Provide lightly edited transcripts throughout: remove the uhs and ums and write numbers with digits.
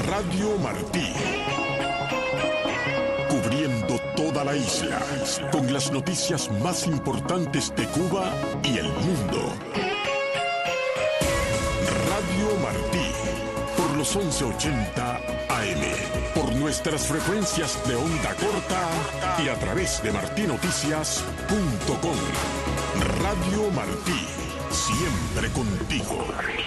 Radio Martí. Cubriendo toda la isla, con las noticias más importantes de Cuba y el mundo. Radio Martí, por los 1180 AM, por nuestras frecuencias de onda corta y a través de martinoticias.com. Radio Martí, siempre contigo.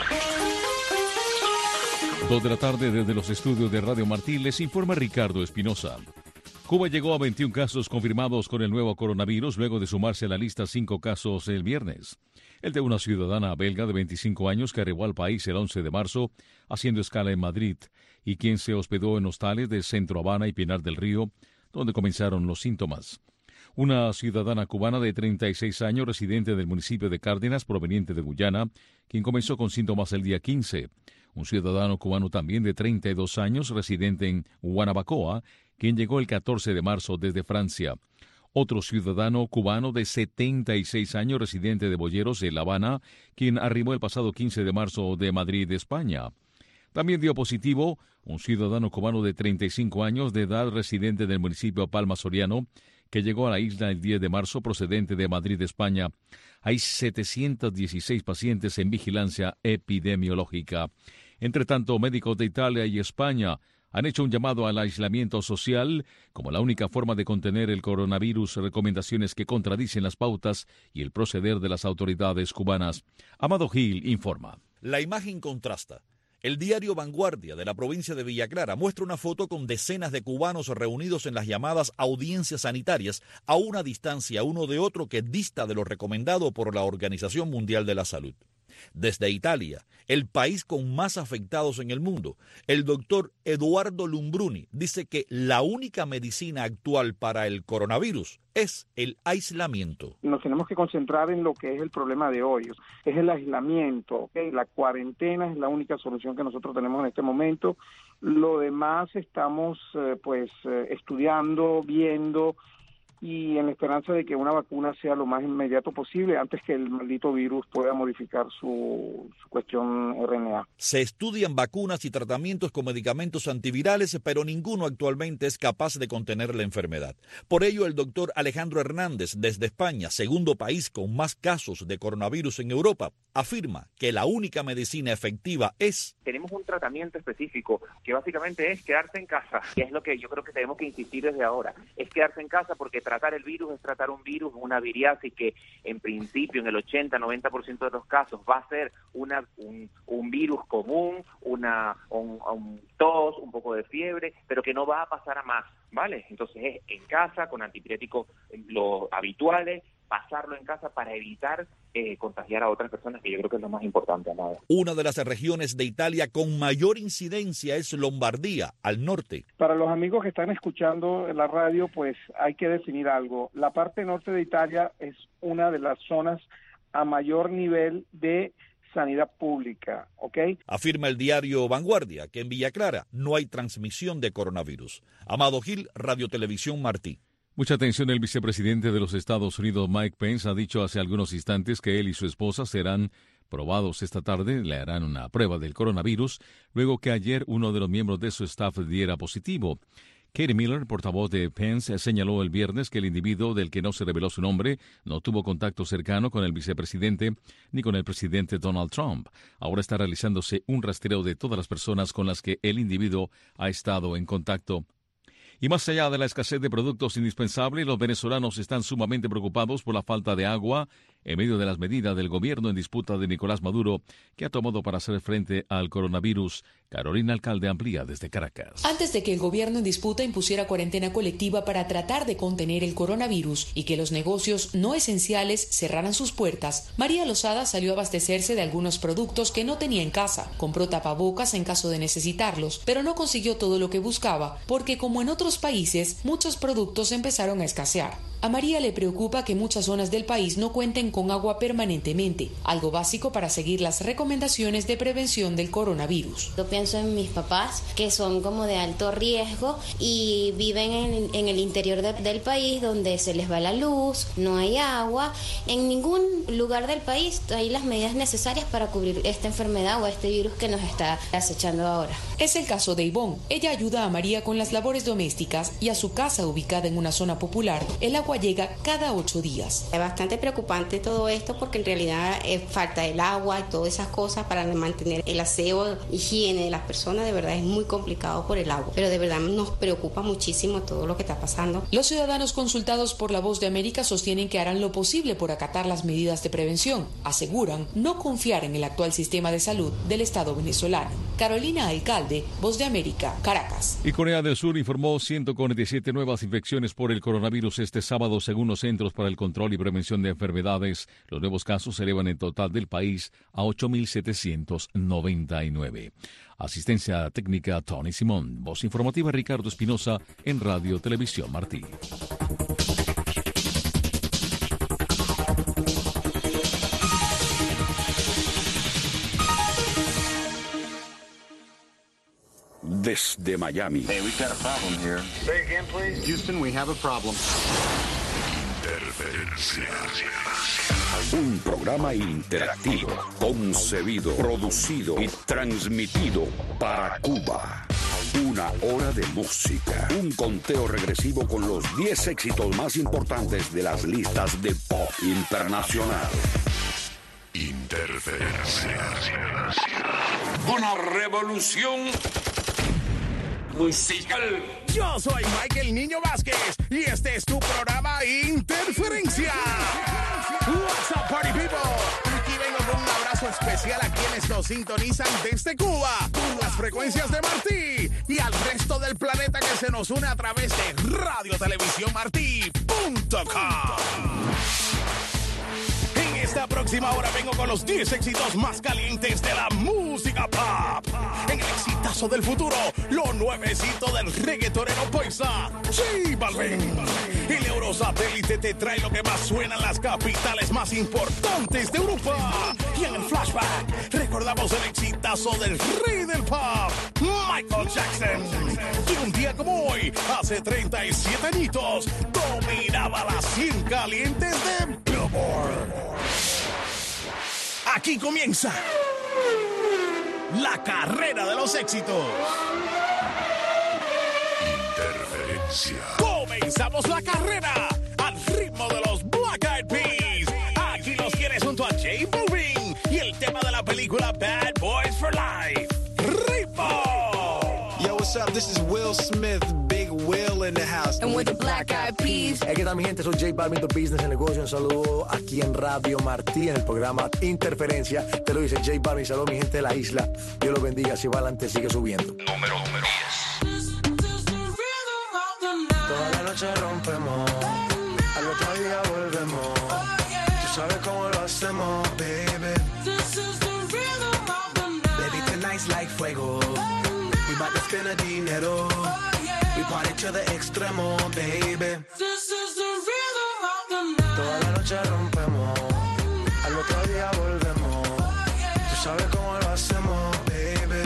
2 de la tarde desde los estudios de Radio Martí les informa Ricardo Espinosa. Cuba llegó a 21 casos confirmados con el nuevo coronavirus luego de sumarse a la lista 5 casos el viernes. El de una ciudadana belga de 25 años que arribó al país el 11 de marzo haciendo escala en Madrid y quien se hospedó en hostales de Centro Habana y Pinar del Río, donde comenzaron los síntomas. Una ciudadana cubana de 36 años residente del municipio de Cárdenas proveniente de Guyana, quien comenzó con síntomas el día 15. Un ciudadano cubano también de 32 años residente en Guanabacoa, quien llegó el 14 de marzo desde Francia. Otro ciudadano cubano de 76 años residente de Boyeros, de La Habana, quien arribó el pasado 15 de marzo de Madrid, España. También dio positivo un ciudadano cubano de 35 años de edad residente del municipio Palma Soriano, que llegó a la isla el 10 de marzo procedente de Madrid, España. Hay 716 pacientes en vigilancia epidemiológica. Entre tanto, médicos de Italia y España han hecho un llamado al aislamiento social como la única forma de contener el coronavirus, recomendaciones que contradicen las pautas y el proceder de las autoridades cubanas. Amado Gil informa. La imagen contrasta. El diario Vanguardia de la provincia de Villa Clara muestra una foto con decenas de cubanos reunidos en las llamadas audiencias sanitarias a una distancia uno de otro que dista de lo recomendado por la Organización Mundial de la Salud. Desde Italia, el país con más afectados en el mundo, el doctor Eduardo Lumbruni dice que la única medicina actual para el coronavirus es el aislamiento. Nos tenemos que concentrar en lo que es el problema de hoy, es el aislamiento, ¿okay? La cuarentena es la única solución que nosotros tenemos en este momento. Lo demás estamos estudiando, viendo, y en la esperanza de que una vacuna sea lo más inmediato posible antes que el maldito virus pueda modificar su cuestión RNA. Se estudian vacunas y tratamientos con medicamentos antivirales, pero ninguno actualmente es capaz de contener la enfermedad. Por ello, el doctor Alejandro Hernández, desde España, segundo país con más casos de coronavirus en Europa, afirma que la única medicina efectiva es... Tenemos un tratamiento específico que básicamente es quedarse en casa, que es lo que yo creo que tenemos que insistir desde ahora, es quedarse en casa porque tratar el virus es tratar un virus, una viriasis que en principio en el 80-90% de los casos va a ser un virus común, un tos, un poco de fiebre, pero que no va a pasar a más, ¿vale? Entonces es en casa, con antipiréticos los habituales, pasarlo en casa para evitar contagiar a otras personas, que yo creo que es lo más importante, Amado. Una de las regiones de Italia con mayor incidencia es Lombardía, al norte. Para los amigos que están escuchando en la radio, pues hay que definir algo. La parte norte de Italia es una de las zonas a mayor nivel de sanidad pública, ¿ok? Afirma el diario Vanguardia que en Villa Clara no hay transmisión de coronavirus. Amado Gil, Radio Televisión Martí. Mucha atención, el vicepresidente de los Estados Unidos, Mike Pence, ha dicho hace algunos instantes que él y su esposa serán probados esta tarde, le harán una prueba del coronavirus, luego que ayer uno de los miembros de su staff diera positivo. Katie Miller, portavoz de Pence, señaló el viernes que el individuo del que no se reveló su nombre no tuvo contacto cercano con el vicepresidente ni con el presidente Donald Trump. Ahora está realizándose un rastreo de todas las personas con las que el individuo ha estado en contacto. Y más allá de la escasez de productos indispensables, los venezolanos están sumamente preocupados por la falta de agua en medio de las medidas del gobierno en disputa de Nicolás Maduro, que ha tomado para hacer frente al coronavirus. Carolina Alcalde amplía desde Caracas. Antes de que el gobierno en disputa impusiera cuarentena colectiva para tratar de contener el coronavirus y que los negocios no esenciales cerraran sus puertas, María Lozada salió a abastecerse de algunos productos que no tenía en casa. Compró tapabocas en caso de necesitarlos, pero no consiguió todo lo que buscaba, porque como en otros países, muchos productos empezaron a escasear. A María le preocupa que muchas zonas del país no cuenten con agua permanentemente, algo básico para seguir las recomendaciones de prevención del coronavirus. Yo pienso en mis papás, que son como de alto riesgo y viven en el interior del país, donde se les va la luz, no hay agua. En ningún lugar del país hay las medidas necesarias para cubrir esta enfermedad o este virus que nos está acechando ahora. Es el caso de Ivonne. Ella ayuda a María con las labores domésticas y a su casa, ubicada en una zona popular, el agua llega cada 8 días. Es bastante preocupante todo esto porque en realidad falta el agua y todas esas cosas para mantener el aseo, higiene de las personas. De verdad es muy complicado por el agua, pero de verdad nos preocupa muchísimo todo lo que está pasando. Los ciudadanos consultados por La Voz de América sostienen que harán lo posible por acatar las medidas de prevención. Aseguran no confiar en el actual sistema de salud del Estado venezolano. Carolina Alcalde, Voz de América, Caracas. Y Corea del Sur informó 147 nuevas infecciones por el coronavirus este sábado, según los Centros para el Control y Prevención de Enfermedades. Los nuevos casos se elevan en total del país a 8.799. Asistencia técnica Tony Simón. Voz informativa Ricardo Espinosa en Radio Televisión Martí. Desde Miami. Hey, we've got a problem here. Say again, please. Houston, we have a problem. Interferencia. Un programa interactivo, concebido, producido y transmitido para Cuba. Una hora de música. Un conteo regresivo con los 10 éxitos más importantes de las listas de pop internacional. Interferencia. Una revolución musical. Yo soy Michael Niño Vázquez y este es tu programa Interferencia. What's up, party people? Aquí vengo con un abrazo especial a quienes nos sintonizan desde Cuba, con las frecuencias de Martí y al resto del planeta que se nos une a través de radiotelevisiónmartí.com. En esta próxima hora vengo con los 10 éxitos más calientes de la música pop. En el exitazo del futuro, lo nuevecito del reggaetonero paisa, J Balvin. El Eurosatélite te trae lo que más suena en las capitales más importantes de Europa. Y en el flashback, recordamos el exitazo del rey del pop, Michael Jackson. Y un día como hoy, hace 37 añitos, dominaba las 100 calientes de Billboard. Aquí comienza la carrera de los éxitos. Interferencia. Comenzamos la carrera al ritmo de los Black Eyed Peas. Aquí los tienes junto a J Balvin y el tema de la película Bad Boys for Life. ¡Ritmo! Yo, what's up? This is Will Smith, Big Will in the house. And with the Black Eyed Peas. ¿Qué tal, mi gente? Soy J Balvin, tu business en negocio. Un saludo aquí en Radio Martí, en el programa Interferencia. Te lo dice J Balvin. Saludo, mi gente de la isla. Dios los bendiga. Si va adelante, sigue subiendo. Número 10. Toda la noche rompemos, al otro día volvemos. Tú sabes cómo lo hacemos, baby. Baby, tonight's like fuego. We bout to spend a dinero. We party to the extremo, baby. Toda la noche rompemos, al otro día volvemos. Tú sabes cómo lo hacemos, baby.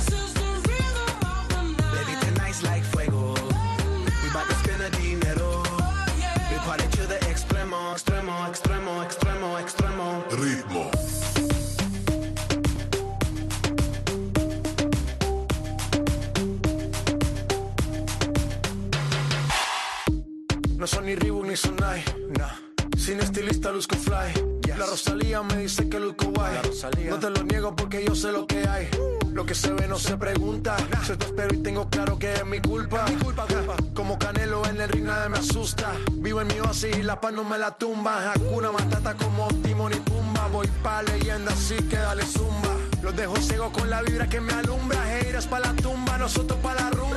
Baby, tonight's like fuego. We bout to spend a dinero. We party to the extremo, extremo, extremo, extremo, extremo. Ritmo. No son ni Reebok ni Sonai, nah. Sin estilista luzco fly. La Rosalía me dice que luzco guay. No te lo niego porque yo sé lo que hay. Lo que se ve no se pregunta. Se te espero y tengo claro que es mi culpa. Como Canelo en el ring nadie me asusta. Vivo en mi oasis y la paz no me la tumba. Hakuna Matata como Timón y Pumba. Voy pa' leyenda así que dale zumba. Los dejo ciegos con la vibra que me alumbra. Haters pa' la tumba, nosotros pa' la rumba.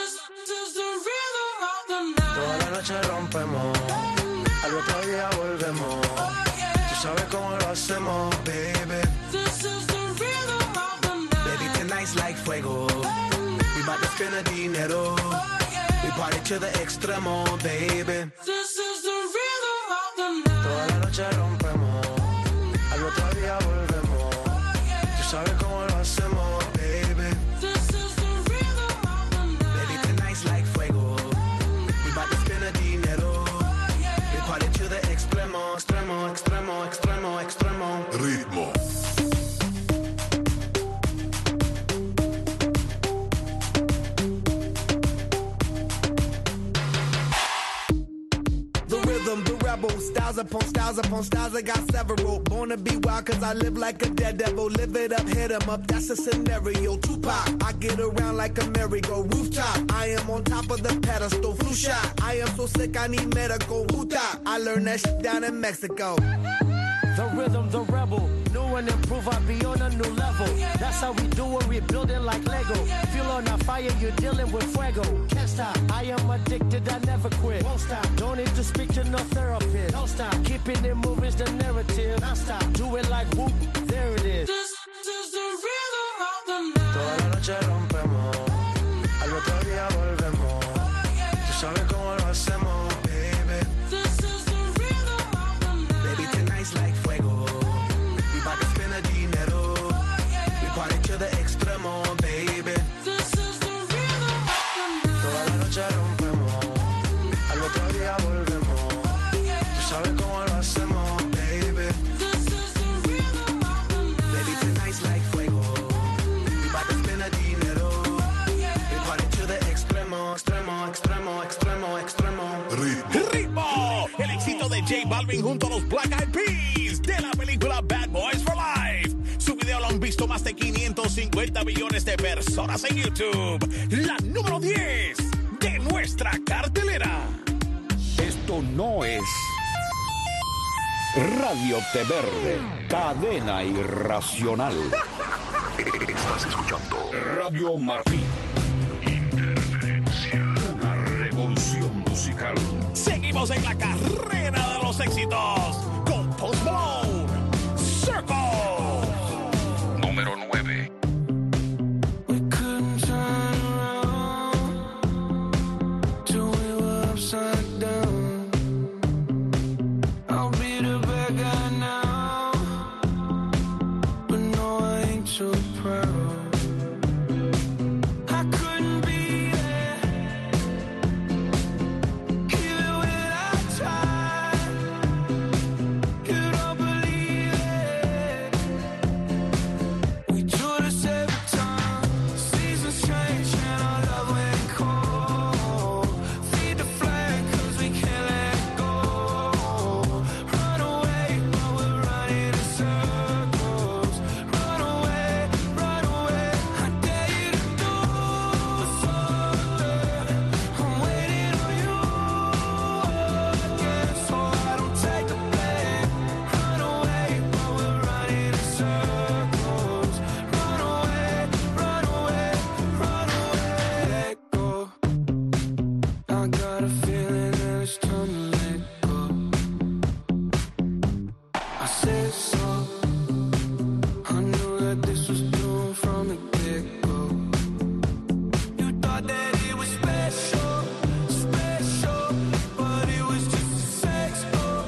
Toda la noche rompemos, al otro día volvemos. Tú sabes cómo lo hacemos, baby. Baby, tonight's like fuego. We bout to spend a dinero. We party to the extremo, baby. noche rompemos, al otro día volvemos. Tú sabes cómo lo hacemos, baby. This is the rhythm of the night. Baby, tonight's like fuego. We bout to spend a dinero. We party to the extremo, extremo, extremo, extremo, extremo. Ritmo. The rebel, styles upon styles upon styles, I got several. Born to be wild cause I live like a daredevil. Live it up, hit 'em up, that's a scenario. Tupac, I get around like a merry-go rooftop. I am on top of the pedestal, flu shot. I am so sick, I need medical. Huta, I learned that shit down in Mexico. The rhythm, the rebel. New and improve, I be on a new level. That's how we do it, we building like Lego. Feel on a fire, you're dealing with fuego. Can't stop, I am addicted, I never quit. Won't stop, don't need to speak to no therapist. Don't stop, keeping it moving's the narrative. Don't stop, do it like whoop, there it is. This is the rhythm of the night. Toda la noche rompemos, al otro día volvemos. Tú sabes cómo lo hacemos, baby. This is the rhythm of the night. Baby, tonight's like fuego. We bout to spend a dinero. We party to the extremo, baby. This is the rhythm of the night. Toda la noche rompemos, al otro día volvemos. Tú sabes cómo lo hacemos, baby. This is the rhythm of the night. Baby, tonight's like fuego. We bout to spend a dinero. We party to the extremo, extremo, extremo, extremo, extremo. ¡Ritmo! El éxito de J Balvin junto a los Black Eyed Peas de la película Bad Boys for Life. Su video lo han visto más de 550 millones de personas en YouTube. La número 10 de nuestra cartelera. Esto no es Radio Té Verde, cadena irracional. Estás escuchando Radio Martín. Interferencia, una revolución musical. Seguimos en la carrera de los éxitos con Post Malone, Circle. Número 9. We couldn't turn around till we were upside down. I'll be the bad guy now, but no, I ain't too proud. I couldn't be there, even when I tried. You don't believe it. We do this every time. Seasons change and our love went cold. Feed the flag 'cause we can't let go. Run away, but we're running in circles. Run away, run away. I dare you to do something. I'm waiting on you again, so I don't take the blame. Run away, but we're running in circles. Run away, run away, run away. Let go. I got a feeling that it's time to let go. I said so. I knew that this was doomed from the get-go. You thought that it was special, special, but it was just a sex door,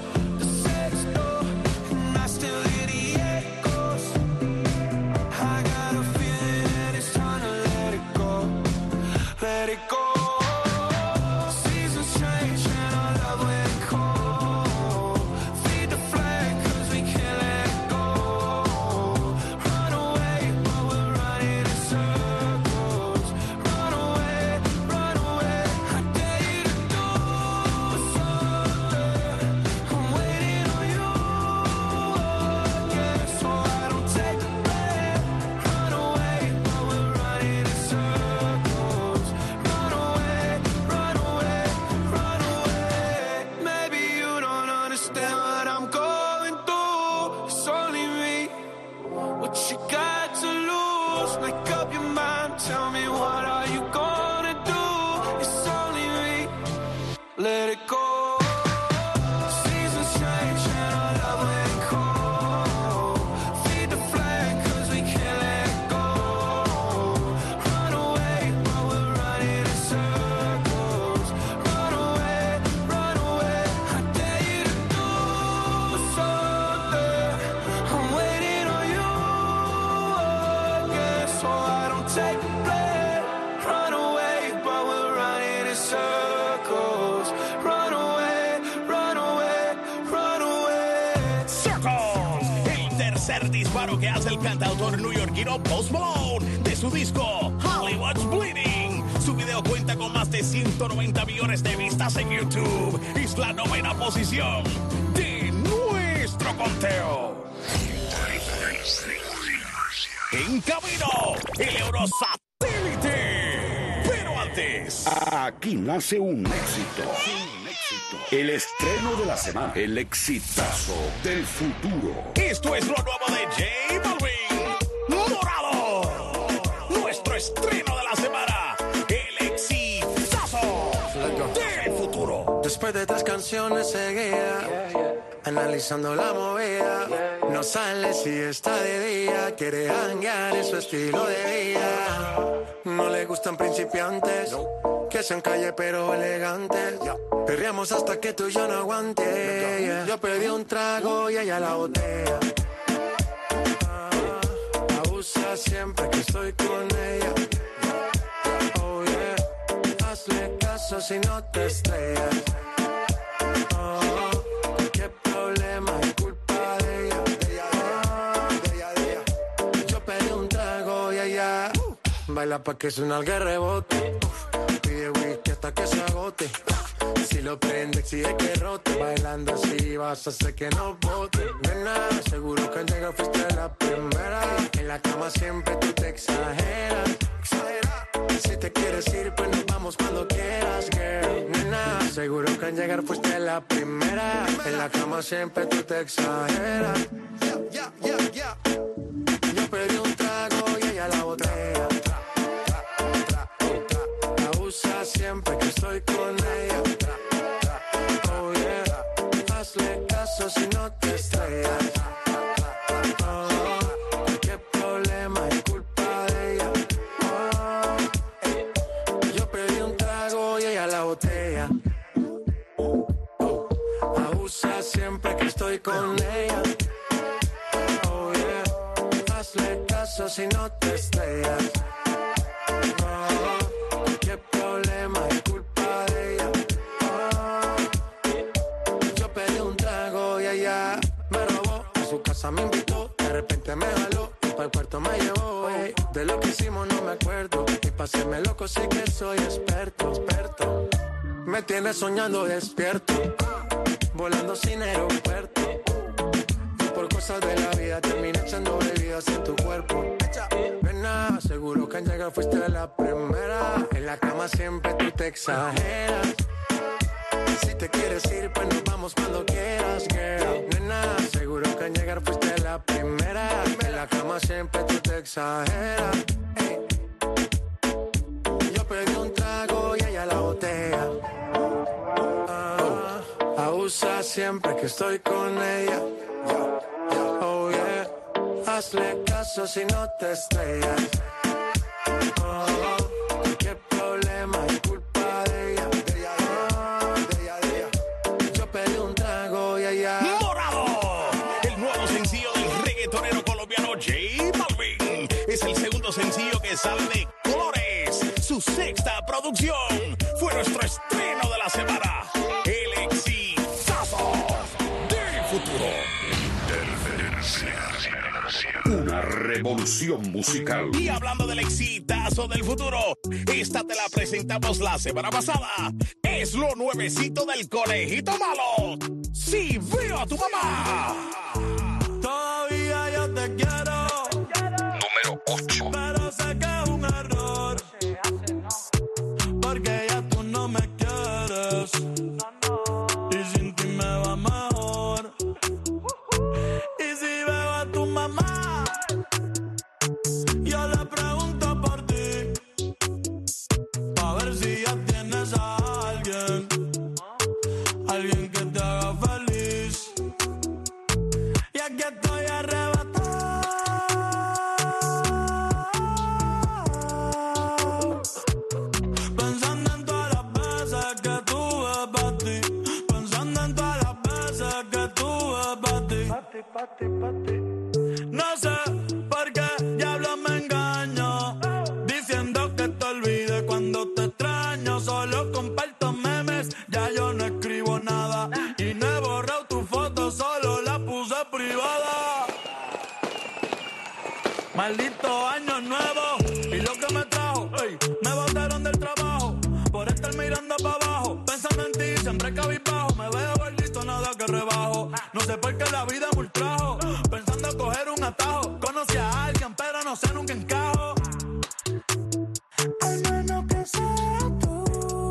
and I still hear the echoes. I got a feeling that it's time to let it go, let it go. Seasons change and our love went cold. Feed the flag 'cause we can't let go. Run away, but we're running in circles. Run away, run away. I dare you to do something. I'm waiting on you again, so I don't take the blame. Run away, but we're running in circles. Run away, run away, run away. Maybe you don't understand what I'm going through. It's only me. What you got to lose? Make up your mind. Tell me, what are you gonna do? It's only me. Let it go. Seasons change and our love went cold. Feed the flag 'cause we can't let go. Run away, but we're running in circles. Run away, run away. I dare you to do something. disparo que hace el cantautor neoyorquino Post Malone de su disco Hollywood's Bleeding. Su video cuenta con más de 190 millones de vistas en YouTube. Es la 9ª posición de nuestro conteo. En camino, el Eurosatélite. Pero antes, aquí nace un éxito. El estreno de la semana. El exitazo del futuro. Esto es lo nuevo de J Balvin. Morado. Nuestro estreno de la semana. El exitazo del futuro. Después de 3 canciones seguía analizando la movida. No sale si está de día. Quiere hanguear en su estilo de vida. No le gustan principiantes, que sean calle pero elegantes. Perreamos hasta que tú y yo no aguante. Yo pedí un trago y ella la botella. Abusa siempre que estoy con ella. Oh yeah, hazle caso si no te estrellas. Qué problema es culpa de ella. Yo pedí un trago y ella baila pa' que suena el rebote. Pide whisky hasta que se agote. Si lo prende, exige que rote. Bailando así vas a hacer que no bote. Nena, seguro que al llegar fuiste la primera. En la cama siempre tú te exageras. Si te quieres ir, pues nos vamos cuando quieras, girl. Nena, seguro que al llegar fuiste la primera. En la cama siempre tú te exageras. Yo pedí un trago y ella la botella. Abusa siempre que estoy con ella. Oh yeah, hazle caso si no te estrellas. Qué problema es culpa de ella. Yo pedí un trago y ella la botella. Abusa siempre que estoy con ella. Oh yeah, hazle caso si no te estrellas. Qué problema es culpa de ella. Yo pedí un trago y ella me robó. A su casa me invitó, de repente me jaló y para el cuarto me llevó. De lo que hicimos no me acuerdo y pa' hacerme loco sé que soy experto. Me tienes soñando despierto, volando sin aeropuerto. Y por cosas de la vida terminé echando bebidas en tu cuerpo. Nena, seguro que al llegar fuiste la primera. En la cama siempre tú te exageras. Si te quieres ir, pues nos vamos cuando quieras, girl. Nena, seguro que al llegar fuiste la primera. En la cama siempre tú te exageras. Ey. Yo pedí un trago y ella la botella. Abusa siempre que estoy con ella. Oh yeah, hazle caso si no te estrellas. Qué problema es culpa de ella. Yo pedí un trago y ella. Morado, el nuevo sencillo del reggaetonero colombiano J Balvin. Es el segundo sencillo que sale de Colores. Su 6ª producción fue nuestro estreno de la semana. El exitazo del futuro. Una revolución musical. Y hablando del exitazo del futuro, esta te la presentamos la semana pasada. Es lo nuevecito del Conejito Malo. Si veo a tu mamá. Todavía yo te quiero. Número 8. Pero sé que es un error. Porque ya tú no me quieres. Y sin ti me va mejor. Y si veo a tu mamá, yo le pregunto por ti. Pa' ver si ya tienes a alguien. Alguien que te haga feliz. Y aquí estoy arrebatado. Pensando en todas las veces que tuve pa' ti. Pensando en todas las veces que tuve pa' ti. No sé por qué diablo me engaño, diciendo que te olvide cuando te extraño. Solo comparto memes, ya yo no escribo nada. Y no he borrado tu foto, solo la puse privada. Maldito año nuevo y lo que me trajo, ey, me botaron del trabajo por estar mirando para abajo, pensando en ti, siempre cabizbajo, me veo listo, nada que rebajo, no sé por qué la vida me ultrajo, pensando coger un atajo, conocí a alguien pero no sé nunca encajo, al menos que sea tú,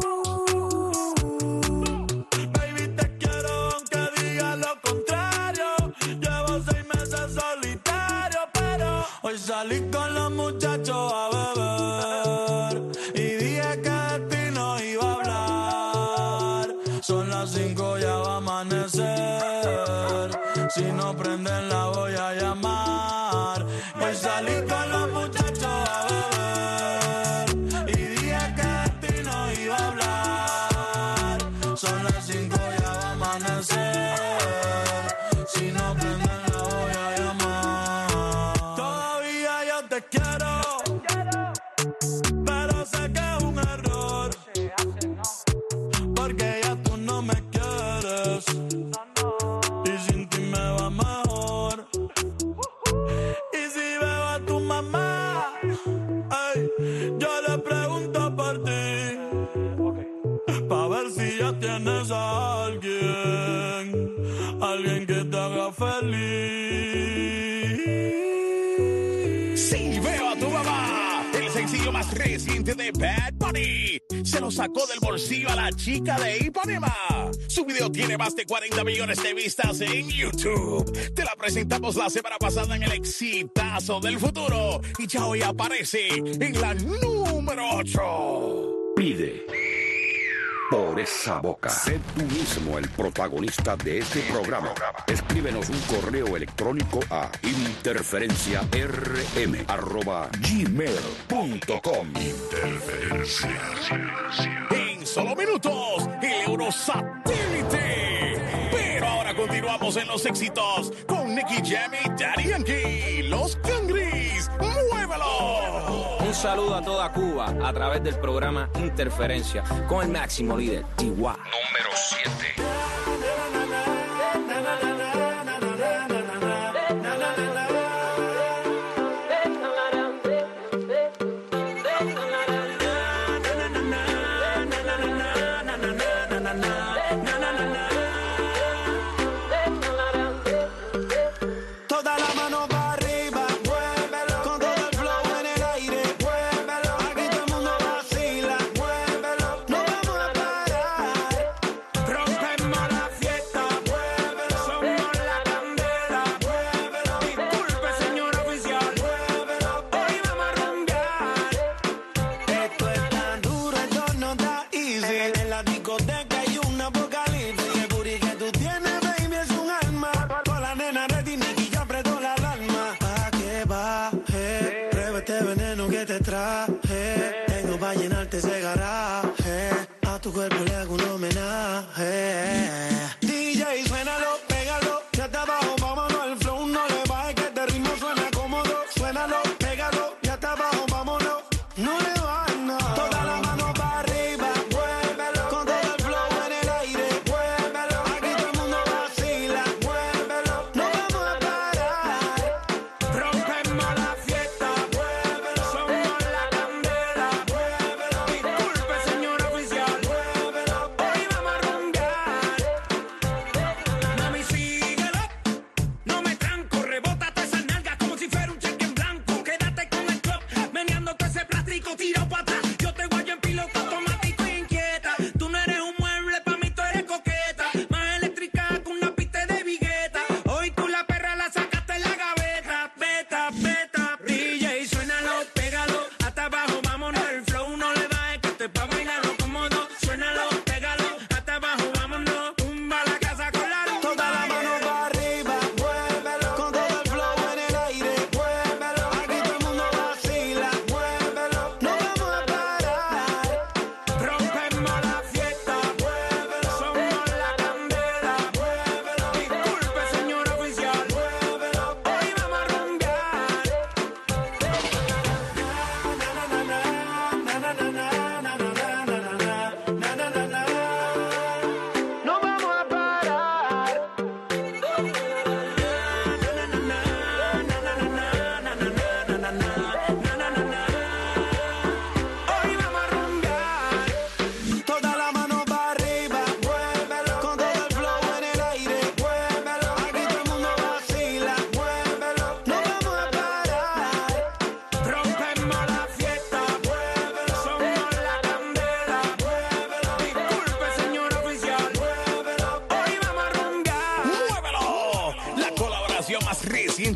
baby te quiero aunque diga lo contrario, llevo 6 meses solitario, pero hoy salí con los muchachos a beber y dije que de ti no iba a hablar. Son las 5, ya va a amanecer. Si no prenden la voy a llamar. Hoy salí con los muchachos a beber y dije que de ti no iba a hablar. Son las 5, ya va a amanecer. Si no prenden la voy a llamar. Todavía yo te quiero, pero sé que es un error, porque ya tú no me quieres y sin ti me va mejor. Y si veo a tu mamá, ay, yo le pregunto por ti, pa' ver si ya tienes a alguien que te haga feliz. Sí, veo a tu mamá. El sencillo más reciente de Bad Bunny se lo sacó del bolsillo a la chica de Ipanema. Su video tiene más de 40 millones de vistas en YouTube. Te la presentamos la semana pasada en el exitazo del futuro y ya hoy aparece en la número 8. Pide por esa boca. Sé tú mismo el protagonista de este programa. Escríbenos un correo electrónico a interferenciarm@gmail.com. En solo minutos, el Eurosatélite. Pero ahora continuamos en los éxitos con Nicky Jam y Daddy Yankee. Los Cangris, ¡muévelo! Un saludo a toda Cuba a través del programa Interferencia con el máximo líder, Tiwa. Número 7. Toda la mano para arriba, muévelo, con todo el flow en el aire, muévelo, aquí todo el mundo vacila, muévelo, no vamos a parar, rompemos la fiesta, muévelo, somos la candela, muévelo, disculpe señor oficial, muévelo, hoy vamos a rumbear, esto es tan duro, esto no está easy, en la discoteca hay un apocalipsis, el booty que tú tienes, baby, es un alma, con la nena ready, Nicky ya apretó la alarma, pa' que baje, prueba este veneno que te traje, tengo pa' llenarte ese garaje, a tu cuerpo le hago un homenaje, DJ suénalo, pégalo, ya está abajo, vámonos, el flow no le baje, que este ritmo suena cómodo, suénalo, pégalo, ya está abajo, vámonos, no le bajes nada, toda la mano para arriba, muévelo, con todo el flow en el aire, muévelo, aquí todo el mundo vacila, muévelo, no vamos a parar, rompemos la fiesta, muévelo, somos la candela, muévelo, disculpe señor oficial, muévelo, hoy vamos a rumbear, mami síguelo, no me tranco, rebótate esas nalgas como si fuera un cheque en blanco, quédate con el club, meneándote ese plástico, tira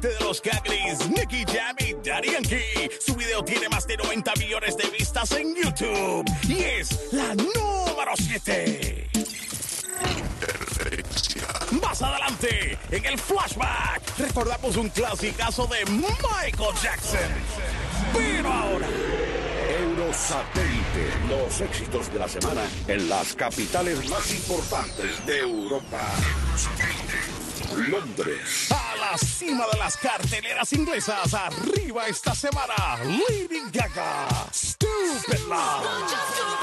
cantante de los Cagris, Nicky Jam y Daddy Yankee. Su video tiene más de 90 millones de vistas en YouTube y es la número 7. Más adelante, en el flashback, recordamos un clasicazo de Michael Jackson. Pero ahora, Eurosatélite, los éxitos de la semana en las capitales más importantes de Europa. Londres. A la cima de las carteleras inglesas, arriba esta semana, Lady Gaga, Stupid Love.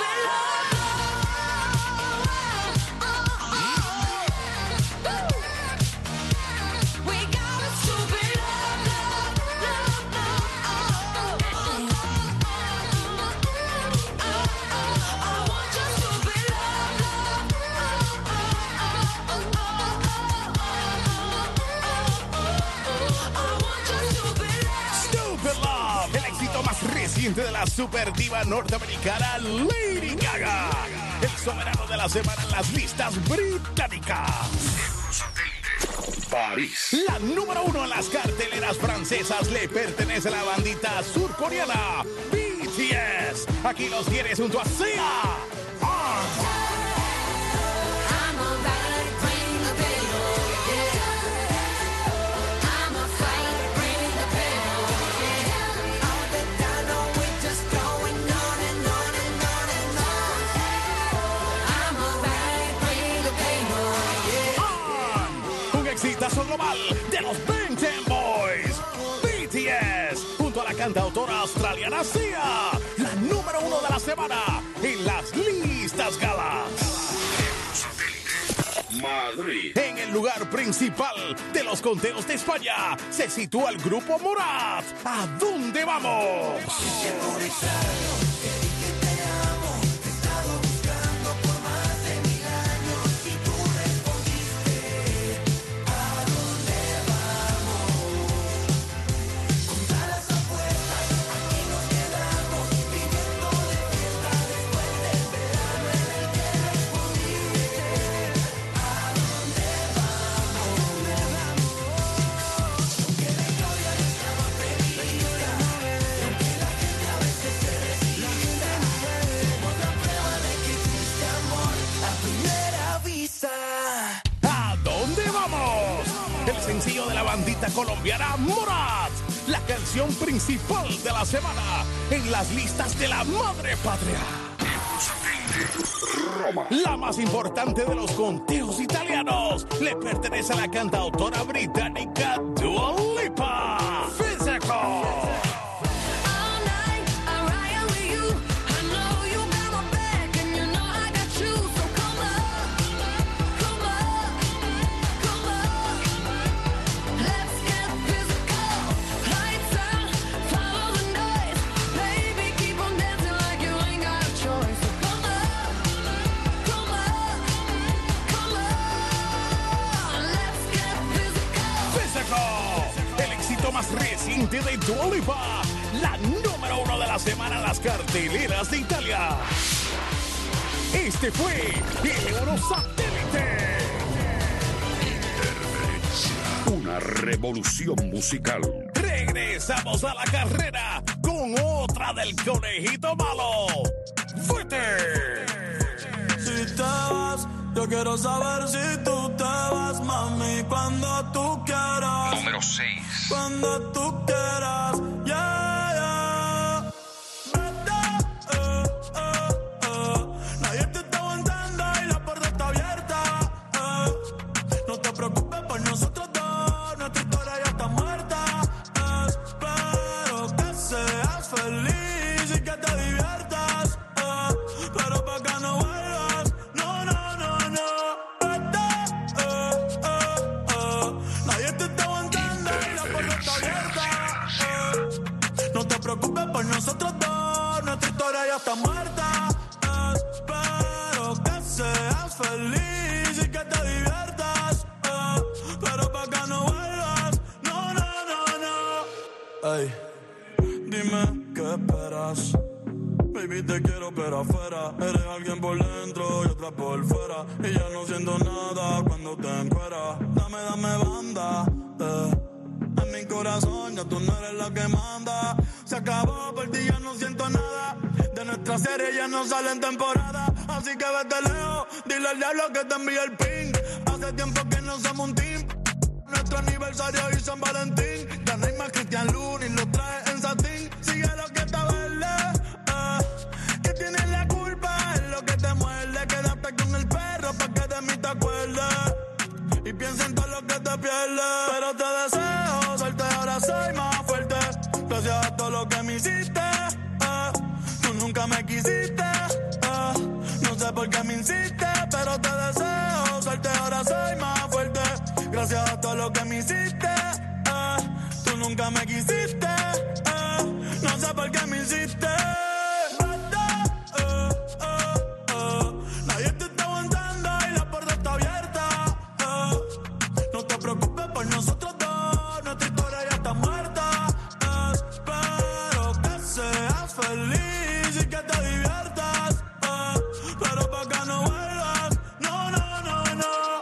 De la super diva norteamericana Lady Gaga, el soberano de la semana en las listas británicas. París. La número 1 en las carteleras francesas le pertenece a la bandita surcoreana BTS. Aquí los tienes junto a Sia. Exitazo global de los Bang Ten Boys, BTS, junto a la cantautora australiana Sia, la número 1 de la semana en las listas galas. Madrid. En el lugar principal de los conteos de España se sitúa el grupo Morat. ¿A dónde vamos? Sencillo de la bandita colombiana Morat, la canción principal de la semana en las listas de la madre patria. Roma. La más importante de los conteos italianos le pertenece a la cantautora británica Dua Lipa. Physical. Más reciente de Dua Lipa, la número 1 de la semana en las carteleras de Italia. Este fue el Eurosatélite. Una revolución musical. Regresamos a la carrera con otra del conejito malo. ¡Fuerte! Si te vas, yo quiero saber si tú te vas, mami, cuando tú quieras. Número 6. Cuando tú quieras, yeah, yeah. Vete, nadie te está aguantando y la puerta está abierta. No te preocupes por nosotros dos, nuestra historia ya está muerta. Espero que seas feliz y que te diviertas. Pero pa' que no vuelvas, no, no, no, no. Vete, nadie te está aguantando y la puerta está abierta. No te preocupes por nosotros dos, nuestra historia ya está muerta. Espero que seas feliz y que te diviertas. Pero pa' que no vuelvas, no, no, no, no. Ey, dime qué esperas. Baby, te quiero pero afuera. Eres alguien por dentro y otra por fuera. Y ya no siento nada cuando te encueras. Dame banda, en mi corazón ya tú no eres la que manda. Se acabó, por ti ya no siento nada. De nuestra serie ya no sale en temporada. Así que vete lejos, dile al diablo que te envíe el ping. Hace tiempo que no somos un team. Nuestro aniversario y San Valentín. Ya no hay más Cristian Luna y lo trae en satín. Sigue lo que está verde. Que tienes la culpa, es lo que te muerde. Quédate con el perro pa' que de mí te acuerdes. Y piensa en todo lo que te pierdes. Pero te deseo suerte, ahora soy más fuerte. Gracias a todo lo que me hiciste. Tú nunca me quisiste. No sé por qué me insiste, pero te deseo suerte, ahora soy más fuerte. Gracias a todo lo que me hiciste. Tú nunca me quisiste. No sé por qué me hiciste. Nadie te está aguantando y la puerta está abierta. No te preocupes por nosotros dos, nuestra historia ya está muerta. Espero que seas feliz y que te diviertas. Pero pa' que no vuelvas, no, no, no, no.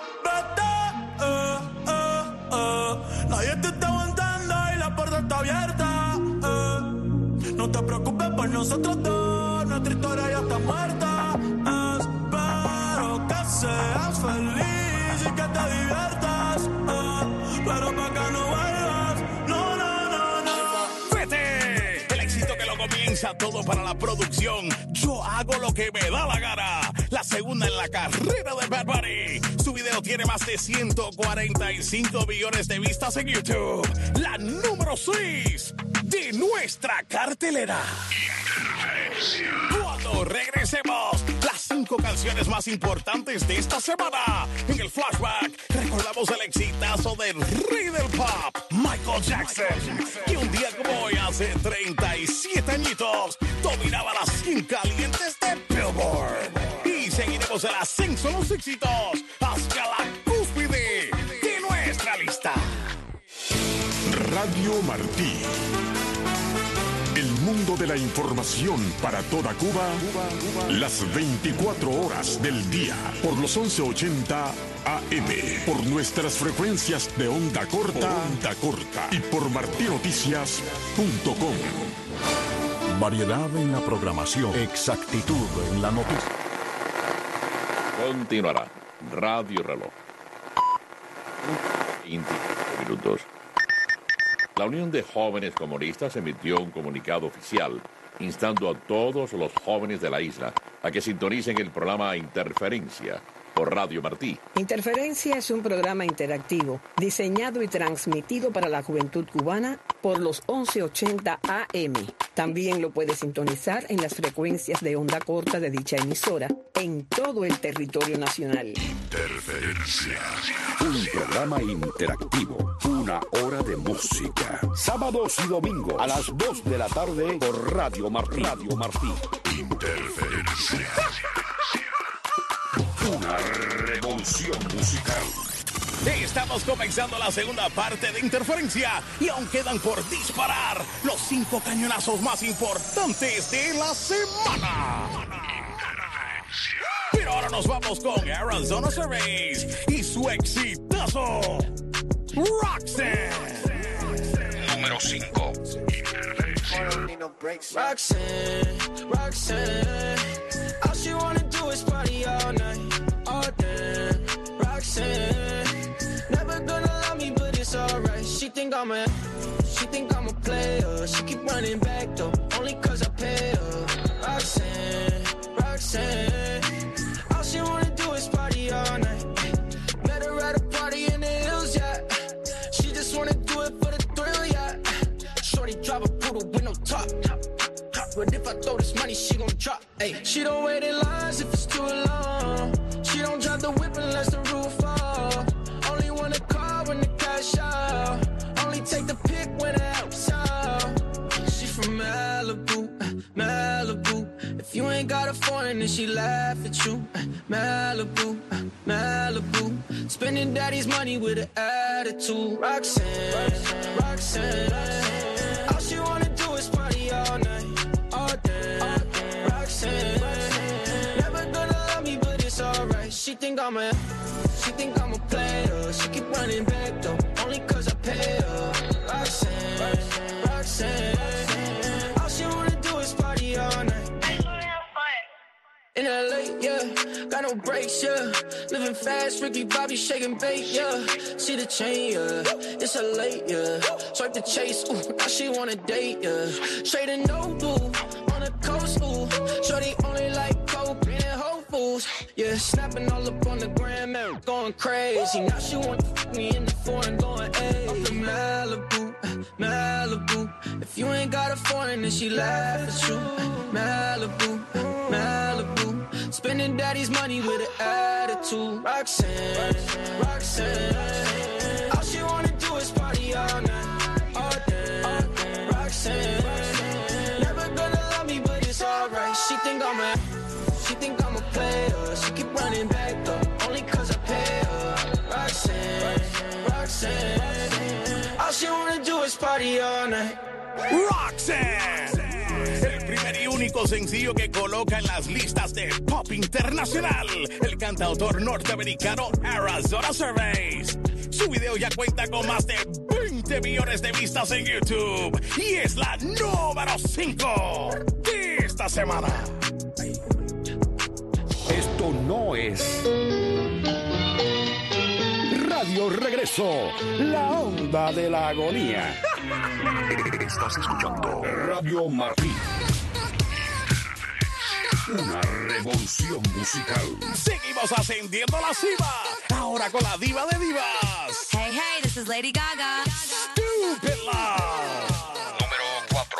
Vete, nadie te está aguantando y la puerta está abierta. No te preocupes por nosotros dos, nuestra historia ya está muerta. Espero que seas feliz y que te diviertas. Pero pa' que no vuelvas, no, no, no, no. ¡Vete! El éxito que lo comienza todo para la producción. Yo hago lo que me da la gana. La segunda en la carrera de Bad Bunny. Su video tiene más de 145 millones de vistas en YouTube. La número 6 de nuestra cartelera. Cuando regresemos, las 5 canciones más importantes de esta semana. En el flashback, recordamos el exitazo del rey del pop, Michael Jackson, que un día como hoy, hace 37 añitos, dominaba las 100 calientes de Billboard. Y seguiremos el ascenso de los éxitos hacia la cúspide de nuestra lista. Radio Martí. El mundo de la información para toda Cuba, las 24 horas del día, por los 1180 AM, por nuestras frecuencias de onda corta y por martinoticias.com. Variedad en la programación, exactitud en la noticia. Continuará Radio Reloj. 20 minutos. La Unión de Jóvenes Comunistas emitió un comunicado oficial instando a todos los jóvenes de la isla a que sintonicen el programa Interferencia por Radio Martí. Interferencia es un programa interactivo diseñado y transmitido para la juventud cubana por los 1180 AM. También lo puede sintonizar en las frecuencias de onda corta de dicha emisora en todo el territorio nacional. Interferencia. Un programa interactivo. Una hora de música. Sábados y domingos a las 2 de la tarde por Radio Martí. Radio Martí. Interferencia. Una revolución musical. Estamos comenzando la segunda parte de Interferencia y aún quedan por disparar los 5 cañonazos más importantes de la semana. Pero ahora nos vamos con Arizona Surveys y su exitazo Roxanne. Número 5. Roxanne, Roxanne, all she wanna do is party all night, all day. Roxanne, never gonna love me, but it's alright. She think I'm a player. She keep running back though, only cause I pay her. Roxanne, Roxanne, all she wanna do is party all night. Met her at a party in the hills, yeah. She just wanna do it for the thrill, yeah. Shorty drive a poodle with no top. But if I throw this money, she gon' drop. Ay. She don't wait in lines if it's too long. She don't drive the whip unless the roof fall. Only wanna call when the cash out. Only take the pick when it helps out. She from Malibu, Malibu. If you ain't got a foreign, then she laugh at you. Malibu, Malibu. Spending daddy's money with an attitude. Roxanne, Roxanne, Roxanne. All she wanna do is party all night. Roxanne, never gonna love me, but it's alright. She think I'm a player. She keep running back though, only cause I pay her. Roxanne, Roxanne. All she wanna do is party all night. In LA, yeah, got no brakes, yeah. Living fast, Ricky Bobby shaking bait, yeah. See the chain, yeah, it's a late, yeah. Swipe the chase, ooh, now she wanna date, yeah. Straight and no blue, on the coast, ooh. Shorty only like coke and Whole Foods, yeah. Snapping all up on the gram, man, going crazy. Now she wanna fuck me in the foreign, going, ayy. Off the Malibu, Malibu. If you ain't got a foreign, then she laugh at you. Malibu, Malibu. Spending daddy's money with an attitude. Roxanne, Roxanne. All she wanna do is party all night, all day. Roxanne, never gonna love me, but it's alright. She think I'm a player. She keep running back though, only cause I pay her. Roxanne, Roxanne. All she wanna do is party all night. Roxanne, el primer y único sencillo que coloca en las listas de pop internacional, el cantautor norteamericano Arizona Surveys. Su video ya cuenta con más de 20 millones de vistas en YouTube y es la número 5 de esta semana. Esto no es Radio Regreso, la onda de la agonía. Estás escuchando Radio Martí. Una revolución musical. Seguimos ascendiendo la cima. Ahora con la diva de divas. Hey, hey, this is Lady Gaga. Stupid Love. Número 4.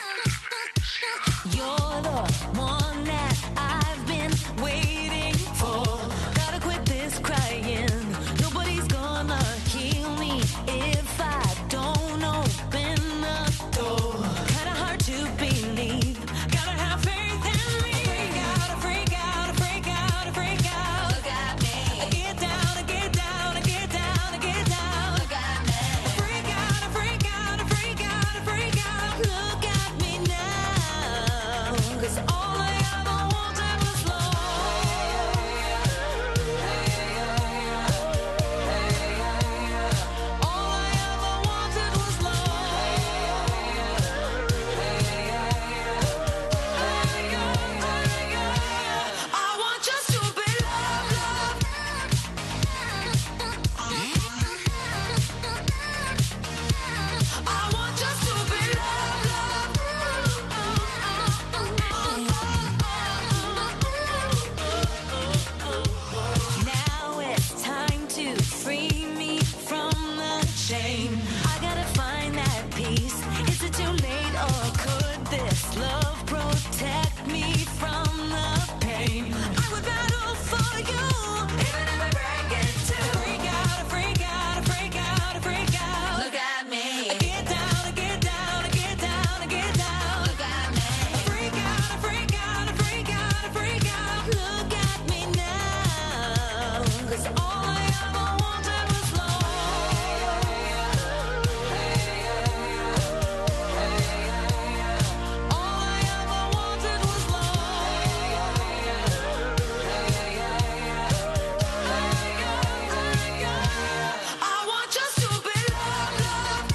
You're the one that I've been waiting for. Gotta quit this crying. Nobody's gonna heal me if I don't open the door. Kinda hard to believe. Gotta have faith in me. Freak out, freak out, freak out. Look at me. Get down, get down, get down, get down. Look at me. Freak out, freak out, freak out, freak out. Look at me now. 'Cause all I ever wanted was love. All I ever wanted was love. I want just to be loved, love. I want just to be loved, love. Now it's time to free me from the chain. I gotta find that peace. Is it too late or could this love protect me from the pain? I would battle for you, even if I break it too. Freak out, freak out, freak out, freak out. Look at me. Get down, get down, get down, get down. Look at me. Freak out, freak out, freak out, freak out. Look at me now. 'Cause all I ever wanted was love. All I ever wanted was love. I want just to be loved, love.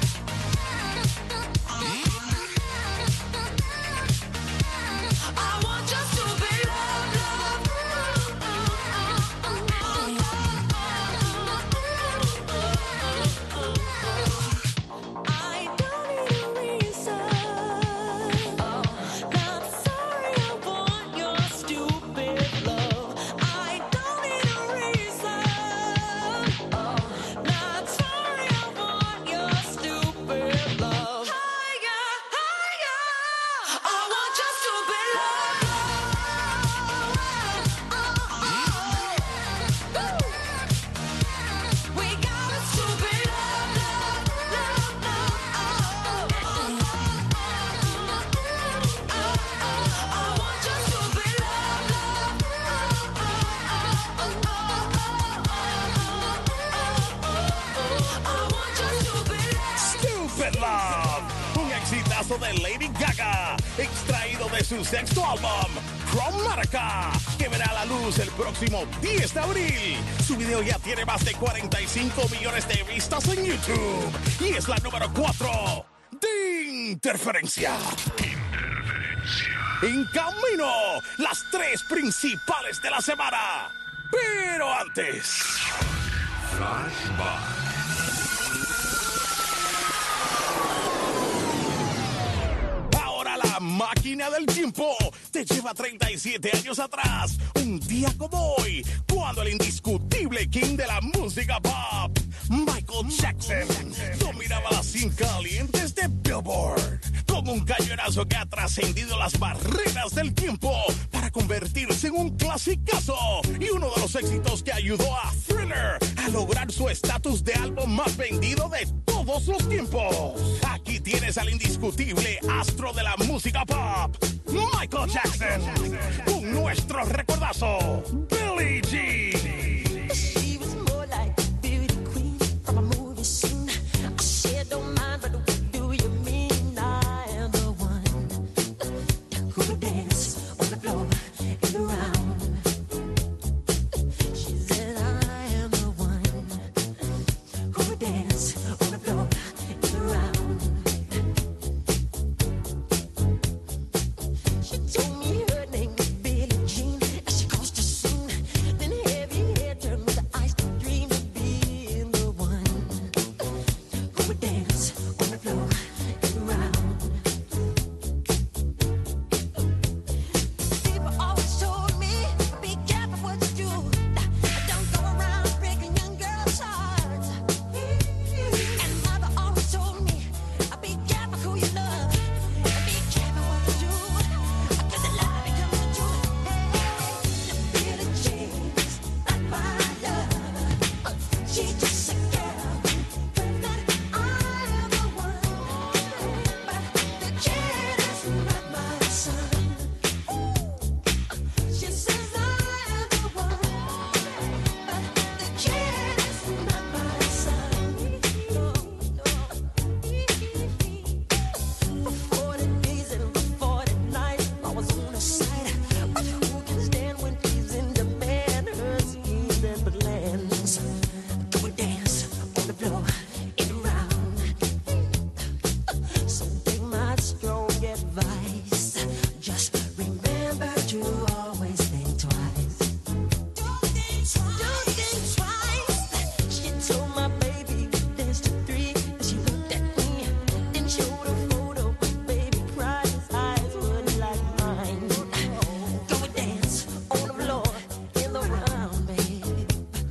I want just to be loved, love. I don't need a reason. Not sorry, I want your stupid love. I don't need a reason. Not sorry, I want your stupid love. Higher, higher. I want just to be loved. We got us to be loved, love, love, love. I want just to be loved, I want just to be loved. Stupid Love, un exitazo de Lady Gaga, extraído contenido de su sexto álbum, Chromatica, que verá a la luz el próximo 10 de abril. Su video ya tiene más de 45 millones de vistas en YouTube y es la número 4 de Interferencia. En camino, las 3 principales de la semana. Pero antes, Flashback. La máquina del tiempo te lleva 37 años atrás, un día como hoy, cuando el indiscutible king de la música pop, Michael Jackson, dominaba las 100 calientes de Billboard, con un cañonazo que ha trascendido las barreras del tiempo para convertirse en un clasicazo y uno de los éxitos que ayudó a Thriller a lograr su estatus de álbum más vendido de todos los tiempos. Aquí tienes al indiscutible astro de la música pop, Michael Jackson, con nuestro recordazo, Billie Jean. She was more like a beauty queen from a movie scene. I said, don't mind, but what do you mean? I am the one who would dance on the floor and around. She said, I am the one who would dance on the floor and around. She told me her name was Billie Jean as she crossed the scene. Then heavy hair turned with the ice to dream of being the one who would dance on the floor and around. People always told me, be careful what you do. Don't go around breaking young girls' hearts. And mother always told me, be careful who you love. Be careful what you do. Cause the love becomes the truth. Hey, Billie Jean's not my love. She's just a girl. That I am the one. But the kid is not my son. She says I am the one. But the kid is not my son. For 40 days and for 40 nights, I was on her side. But who can stand when she's in demand? Her schemes and plans. Go and dance on the floor and around. So take my strong advice. Just remember to always think twice. Don't think twice. She told my baby dance to 3. She looked at me, then showed a photo. Baby cried, his eyes were like mine. Go and dance on the floor in the round, baby.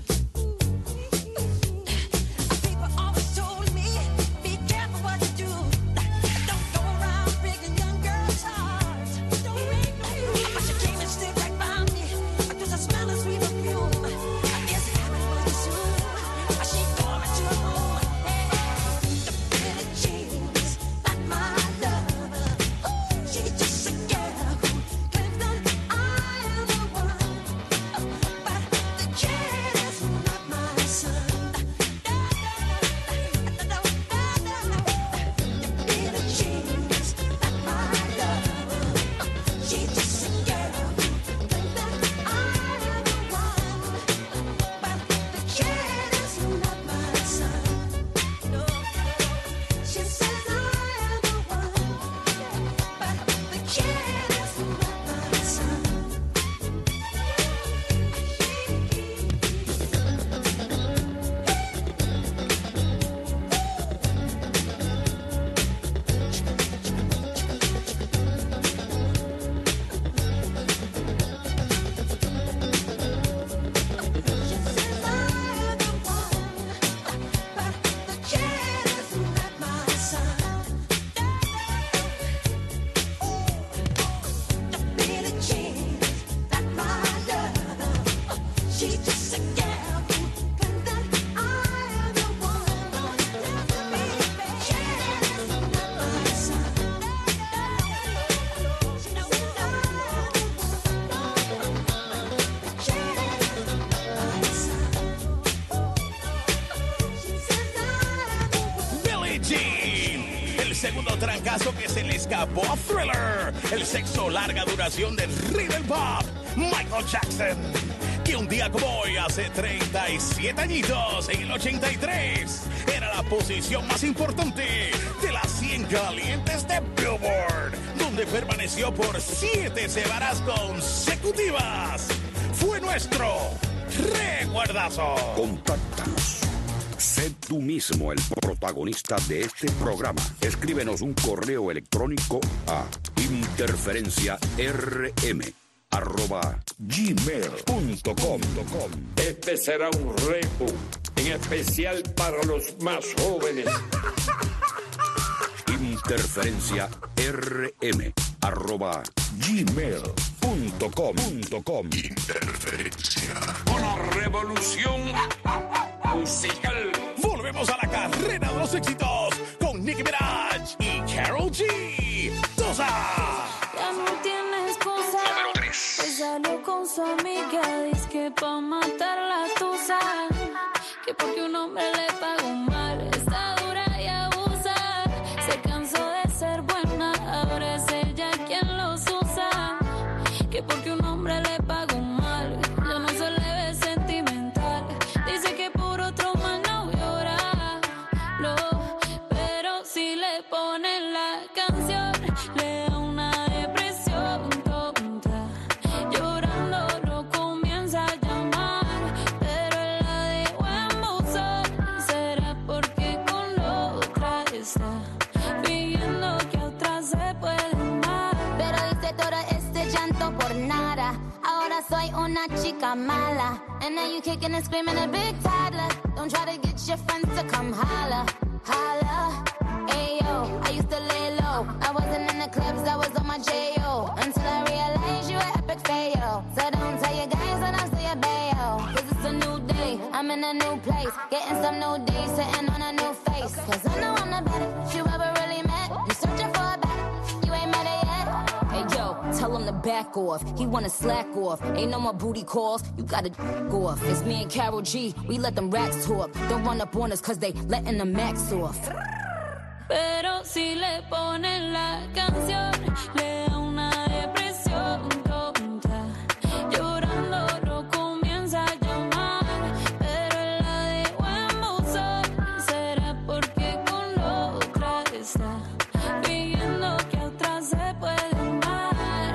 People always told me, be careful what you do. Don't go around breaking young girls' hearts. But she came and stood Segundo trancazo que se le escapó a Thriller. El sexo larga duración del rey del pop, Michael Jackson. Que un día como hoy, hace 37 añitos, en el 83, era la posición más importante de las 100 calientes de Billboard, donde permaneció por 7 semanas consecutivas. Fue nuestro recuerdazo. Contáctanos. Sé tú mismo el protagonista de este programa. Escríbenos un correo electrónico a interferenciarm@gmail.com. Este será un reto, en especial para los más jóvenes. interferenciarm@gmail.com. Interferencia. Una revolución musical. Volvemos a la carrera de los éxitos con Nicki Minaj y Karol G. Tosa. Ya no tiene excusa. Número 3. Pues salió con su amiga, dice que pa' matar la tusa. Que porque un hombre le pagó mal, está dura y abusa. Se cansó de ser buena, ahora es ella quien los usa. Que porque un hombre le pagó mal, ya no se le ve sentimental. Dice que por otro más no llora, no. Pero si le ponen la canción, le da una depresión tonta. Llorando lo comienza a llamar, pero él la dejó en buzón. Será porque con la otra está viendo que otra se puede amar. Pero hice todo este llanto por nada. Ahora soy una chica mala. And now you kicking and screaming a big toddler. Don't try to get your friends to come holla, holla. Ayo, I used to lay low. I wasn't in the clubs, I was on my J.O. Until I realized you were epic fail. So don't tell your guys that I'm still your bayo. Cause it's a new day, I'm in a new place. Getting some new days, sitting on a new face. Cause I know I'm the baddest you ever really met. You searching for a baddest, you ain't met it yet. Hey yo, tell him to back off. He wanna slack off. Ain't no more booty calls. You gotta go off. It's me and Karol G. We let them racks talk. Don't run up on us cause they letting the max off. Pero si le ponen la canción, le da una depresión tonta. Llorando lo comienza a llamar, pero él la dejó en buzón. Será porque con la otra está viendo que otra se puede amar.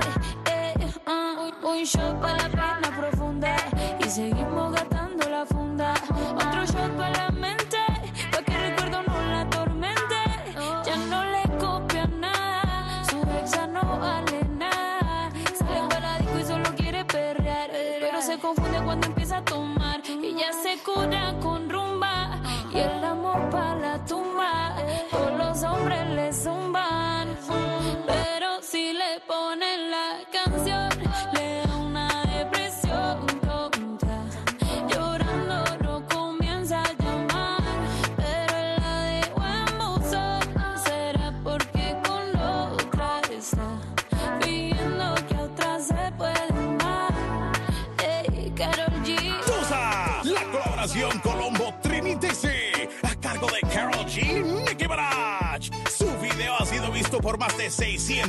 Un shot para la pena profunda y seguimos gastando la funda. Otro shot para la mente, pa' que el recuerdo no la atormente. Ya no le copia nada, su exa no vale nada. Sale para la disco y solo quiere perrear, pero se confunde cuando empieza a tomar. Y ya se cura con rumba y el amor para la tumba. Todos los hombres le zumban, pero si le ponen la canción, le da una depresión tonta. Llorando lo comienza a llamar, pero él la dejó en buzón. Será porque con la otra está viendo que otra se puede amar. Hey, Karol G. Tosa, la colaboración Colombo Trinitese a cargo de Karol G, Nicki Minaj. Su video ha sido visto por más de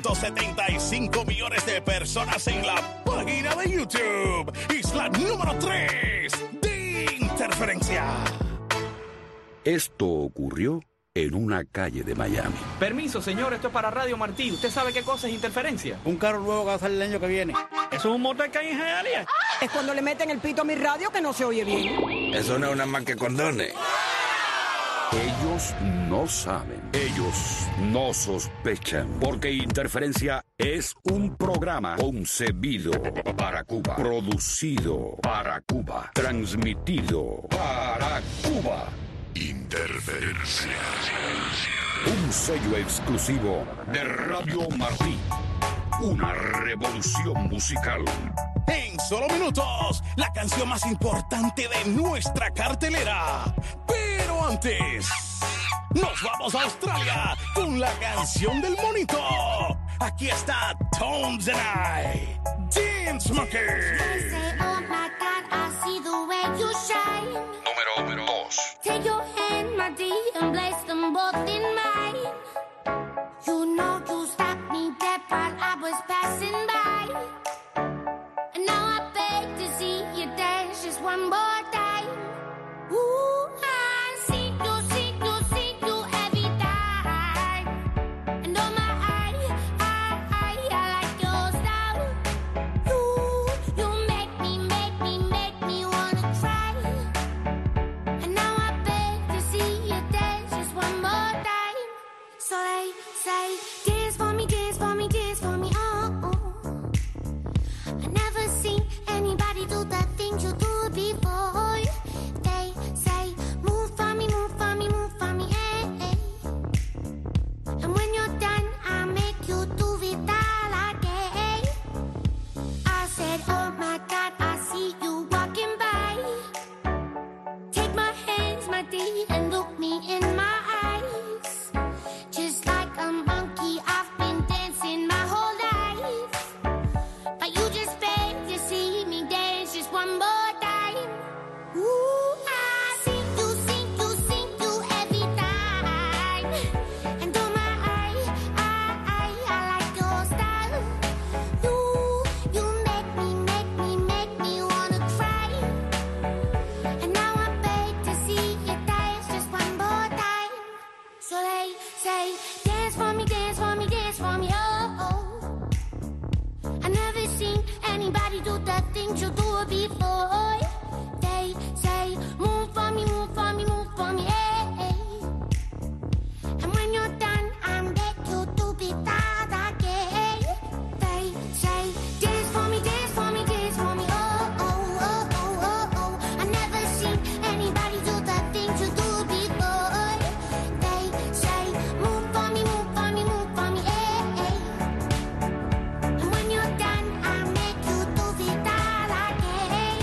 675 millones de personas en la página de YouTube. Es la número 3 de Interferencia. Esto ocurrió en una calle de Miami. Permiso, señor, esto es para Radio Martí. ¿Usted sabe qué cosa es interferencia? Un carro nuevo que va a salir el año que viene. ¿Eso es un motor que hay en Hialeah? Es cuando le meten el pito a mi radio que no se oye bien. Eso no es una más que condones. Ellos no saben, ellos no sospechan, porque Interferencia es un programa concebido para Cuba, producido para Cuba, transmitido para Cuba. Interferencia. Un sello exclusivo de Radio Martí. Una revolución musical. En solo minutos, la canción más importante de nuestra cartelera. Pero antes, nos vamos a Australia con la canción del monito. Aquí está Tones and I, Dance Monkey. Oh my God, I see the way you shine. Número 2. Take your hand, my dear, and place them both in mine. said, oh my God, I see you walking by. Take my hands, my dear, and look me in my eyes. Just like a monkey, I've been dancing my whole life. But you just begged to see me dance just one more time. Ooh, I see you every time. And oh my, I like your style. You make me wanna cry. And now I beg to see you dance just one more time. So they say, dance for me, dance for me, dance for me, oh, oh. I never seen anybody do the things you do before. They say, move for me, move for me, move for me, hey, hey. And when you're done, I beg you to be that again. They say, dance for me, dance for me, dance for me, oh, oh, oh, oh, oh, oh. I never seen anybody do the things you do before. They say, move for me, move for me, move for me, hey, hey. And when you're done, I make you do be that again.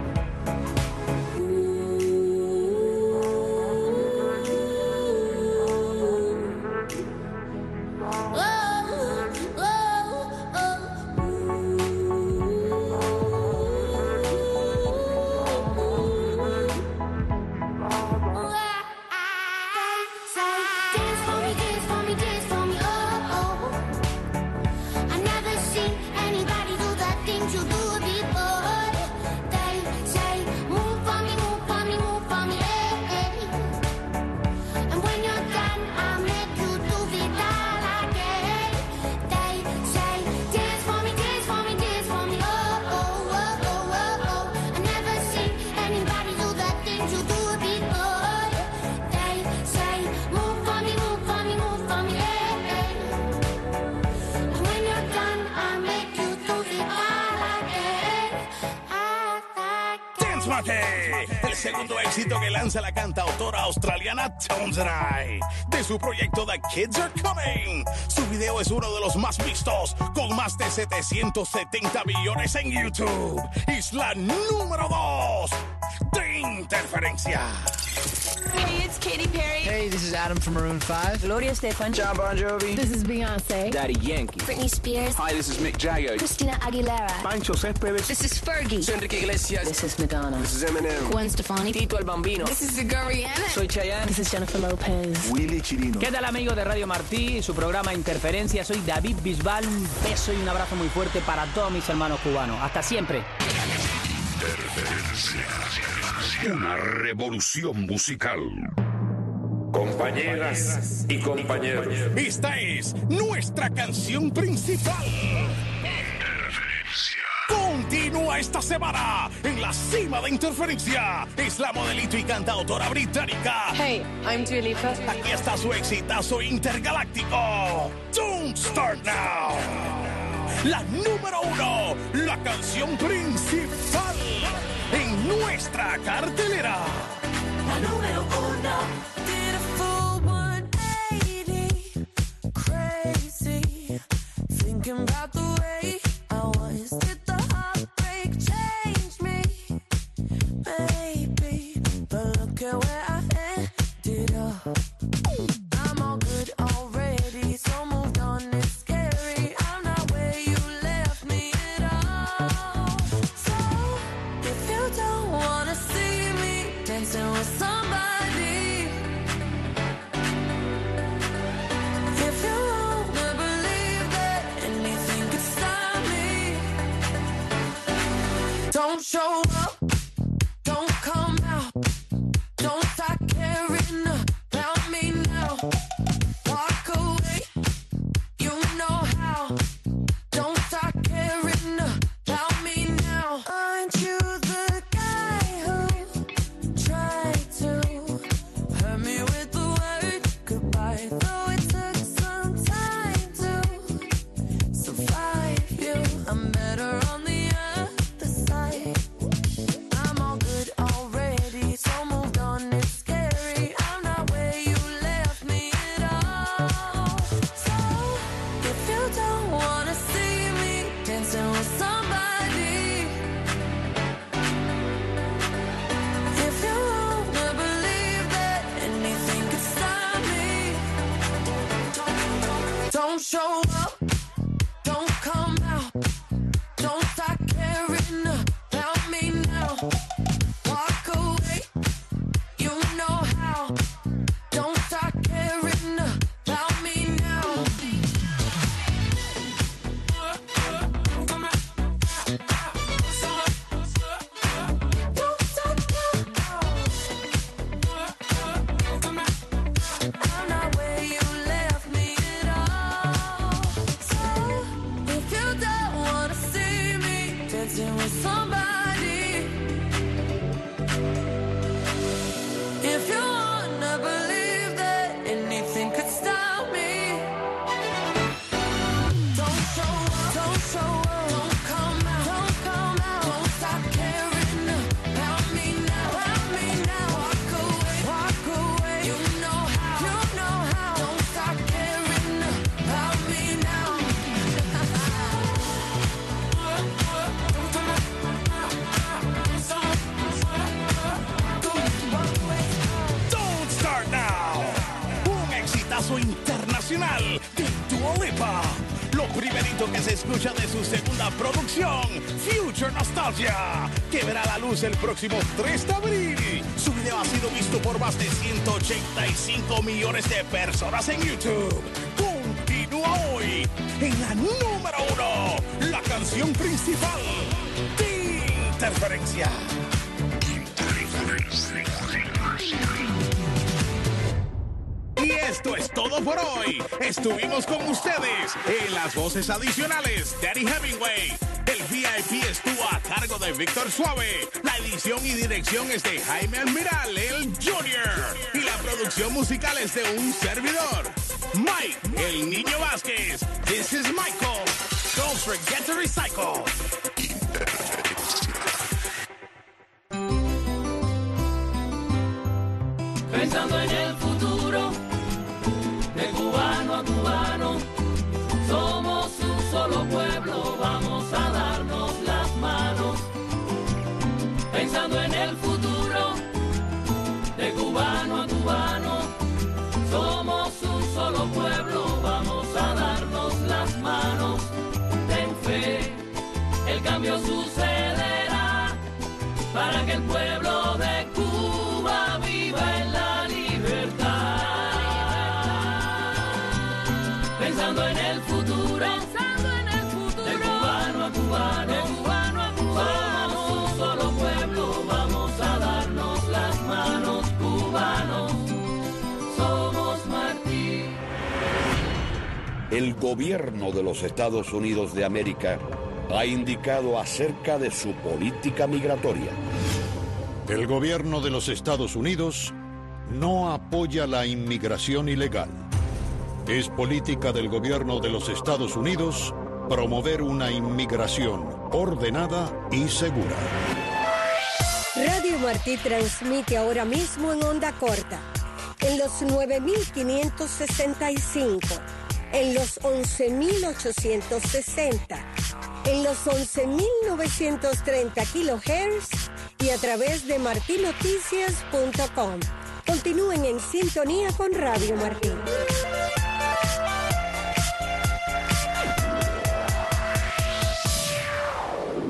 Dance for me, dance for me, dance for me, oh, oh. I never seen anybody do the things you do before. They say, move for me, move for me, move for me, hey, hey. And when you're done, I'll make you do the that again. They say, dance for me, dance for me, dance for me, oh, oh, oh, oh, oh, oh. I never seen anybody do the things you do before. They say, move for me, move for me, move for me, hey, hey. And when you're done, I'll make you do the that again. Dance Monkey, el segundo éxito que lanza la cantautora australiana Tones and I, de su proyecto The Kids Are Coming. Su video es uno de los más vistos, con más de 770 millones en YouTube. Es la número 2 de Interferencia. Hey, it's Katy Perry. Hey, this is Adam from Maroon 5. Gloria Estefan. John Bon Jovi. This is Beyonce. Daddy Yankee. Britney Spears. Hi, this is Mick Jagger. Christina Aguilera. Pancho Céspedes. This is Fergie. Soy Enrique Iglesias. This is Madonna. This is Eminem. Gwen Stefani. Tito el Bambino. This is Rihanna. Soy Chayanne. This is Jennifer Lopez. Willy Chirino. ¿Qué tal, amigos de Radio Martí y su programa Interferencia? Soy David Bisbal. Un beso y un abrazo muy fuerte para todos mis hermanos cubanos. Hasta siempre. Interferencia. Una revolución musical. Compañeras y compañeros. Esta es nuestra canción principal. Continúa esta semana en la cima de Interferencia. Es la modelito y cantautora británica. Hey, I'm Dua Lipa. Aquí está su exitazo intergaláctico. Don't Start Now. La número 1, la canción principal en nuestra cartelera. La número 1. Did a full 180, crazy, thinking about the way I was. Did the heartbreak change me? Maybe, but look at where I ended up. I'm all good already, so moved on, it's scary. I'm not where you left me at all. So, if you don't wanna see me dancing with somebody, if you wanna believe that anything could stop me, don't show up, don't come out, don't start caring about me now. Walk away, you know how. Don't start caring about me now. Aren't you the guy who tried to hurt me with the word goodbye? Though it took some time to survive you, I'm better on the other side. dancing with somebody. If you wanna believe that anything could stop me, don't show up, don't show up, don't come out, don't come out, don't stop caring about me now, walk away, you know how, don't stop caring about me now. Don't Start Now, un exitazo internacional de Dua Lipa. Lo primerito que se escucha de su segunda producción, Future Nostalgia, que verá la luz el próximo 3 de abril. Su video ha sido visto por más de 185 millones de personas en YouTube. Continúa hoy en la número 1, la canción principal de Interferencia. Y esto es todo por hoy. Estuvimos con ustedes en las voces adicionales. Danny Hemingway. El VIP estuvo a cargo de Víctor Suave. La edición y dirección es de Jaime Almiral, el Junior. Y la producción musical es de un servidor, Mike, el Niño Vázquez. This is Michael. Don't forget to recycle. Pensando en el futuro, de cubano a cubano, somos un solo pueblo, vamos a darnos las manos. Pensando en el futuro, de cubano a cubano, somos un solo pueblo, vamos a darnos las manos. Ten fe, el cambio sucederá, para que el pueblo de Cuba viva en la libertad. Pensando en el futuro, de cubano a cubano, somos un solo pueblo, vamos a darnos las manos, cubanos, somos Martí. El gobierno de los Estados Unidos de América ha indicado acerca de su política migratoria. El gobierno de los Estados Unidos no apoya la inmigración ilegal. Es política del gobierno de los Estados Unidos promover una inmigración ordenada y segura. Radio Martí transmite ahora mismo en onda corta, en los 9.565, en los 11.860, en los 11.930 kHz y a través de martinoticias.com. Continúen en sintonía con Radio Martí.